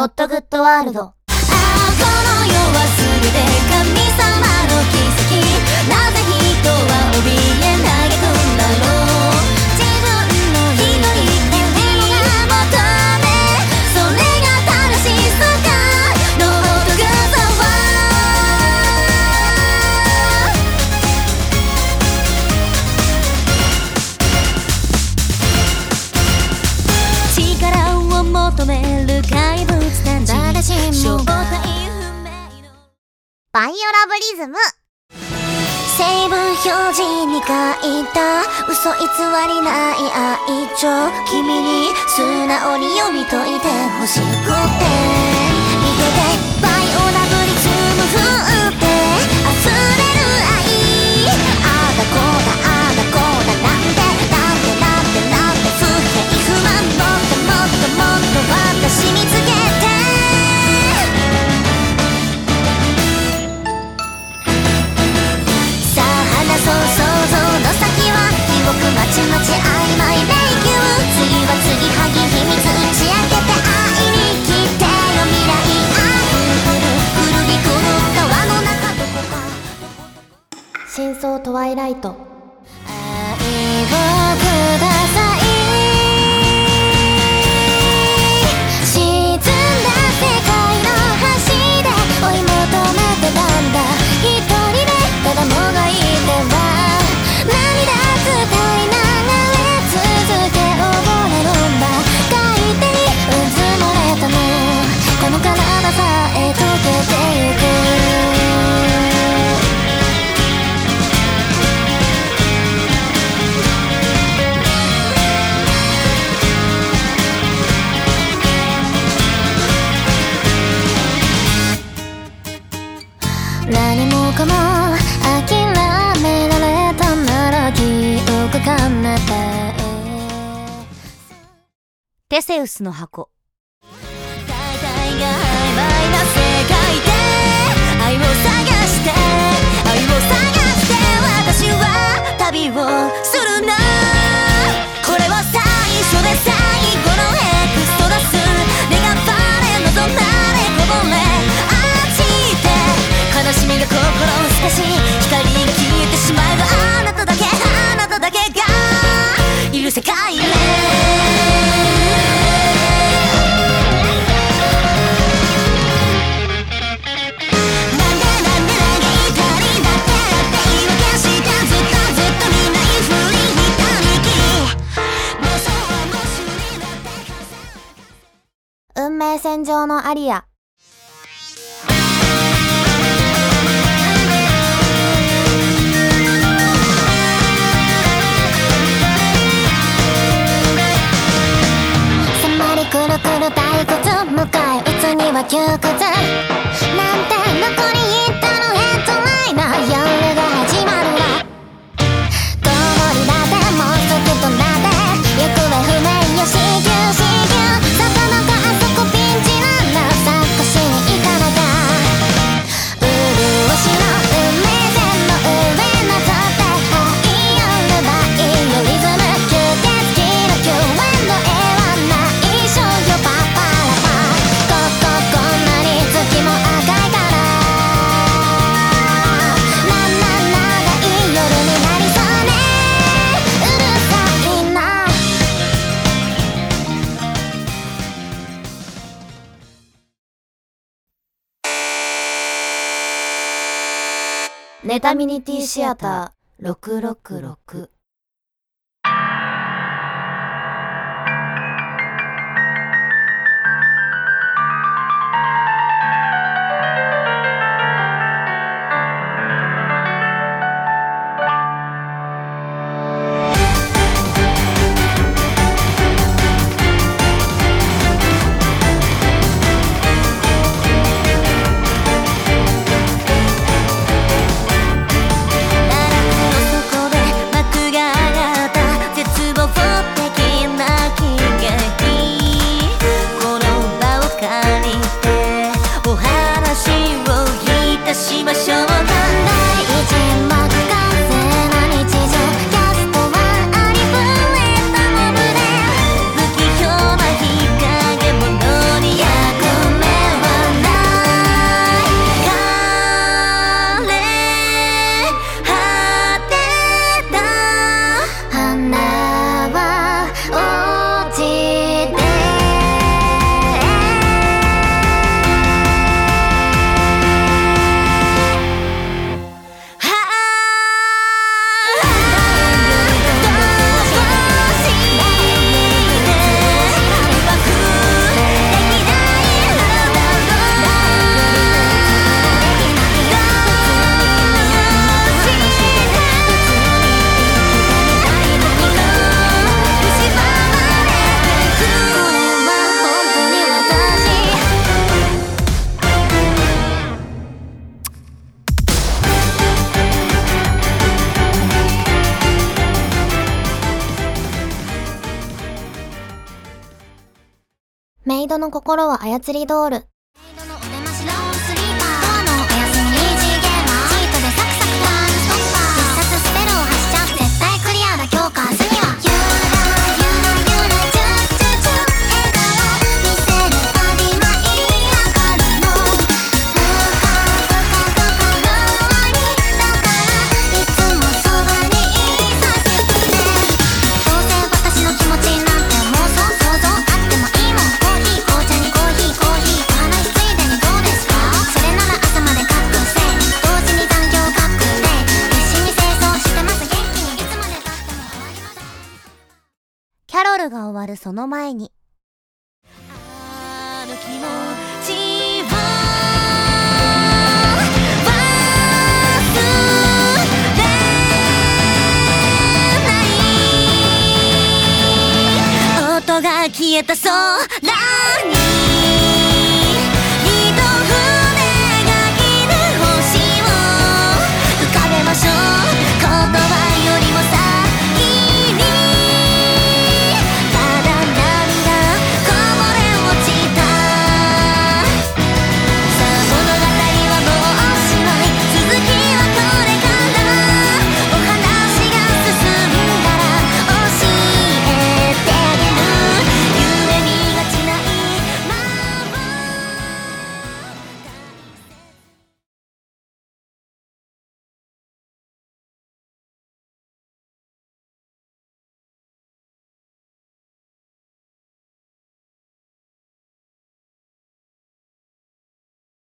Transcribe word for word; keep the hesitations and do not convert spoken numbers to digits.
ノットグッドワールド。ああこの世は全て神様の奇跡。なぜ人は怯え嘆くんだろう。自分の一人ってものが求め、それが正しさか。ノットグッドワールド。力を求める怪物たち。誰しもがバイオラブリズム。成分表示に書いた嘘偽りない愛情。君に素直に読み解いてほしくて。見ててバイオラブリズム降って溢れる愛。ああだこうだああだこうだなんてなんてなんてなんて不平不満。もっともっともっと私見つけて。そう想像の先は記憶まちまち曖昧迷宮。次は次はぎ秘密打ち明けて会いに来てよ未来。あぐるぐるりくる川の中どこか。真相トワイライト。愛をください。沈んだ世界の端で追い求めてたんだ。一人でただもがいては涙伝いながら続け溺れるんだ。海底にうずもれたのこの体さえ溶けてゆく。何もかも諦められたなら記憶かなたへ。テセウスの箱。大体が曖昧な世界で愛を探して愛を探して私は旅をするな。これは最初で最後のエクストラス。願われ望まれこぼれあっちで悲しみが心を透かし光に消えてしまえばあなただけあなただけがいる世界へ。なんでなんで嘆いたりだってって言い訳したずっとずっと見ないふりしたりき妄想の主になって運命線上のアリア。くるくる退屈向かいいつには窮屈なんてどこに行ったのヘッドライナー夜が始まるわ。通りだってもうすぐとなって行方不明よ。至急至急魚があそこピンチランナー探しに行かなきゃ。潤しの海線の上なぞってはい夜バイオリズム吸血鬼の救援の絵はない少女パパラパ。こここんなに月も赤いからなんなん長い夜になりそうね。うるさいな。ネタミニティシアターろくろくろく。 メイドの心は操りドール。メイドのお出ましロースリーパー。ドアのお休みイージーゲーマー。チートでサクサクターンストッパー。必殺スペルを発射。絶対クリアだ今日か明日には。ゆらゆらゆらチュッチュチュ笑顔見せるたび舞い上がるの。ふかふかふかの愛だからいつもそばにいさせて。どうせ私の気持ちなんて妄想想像あってもいいもん。コーヒー紅茶にコーヒーコーヒーお話ついでにどうですか。それなら朝まで覚醒同時に残業確定必死に清掃してます元気にいつまで経っても終わりません。キャロルが終わるその前にある気持ちは忘れない音が消えた空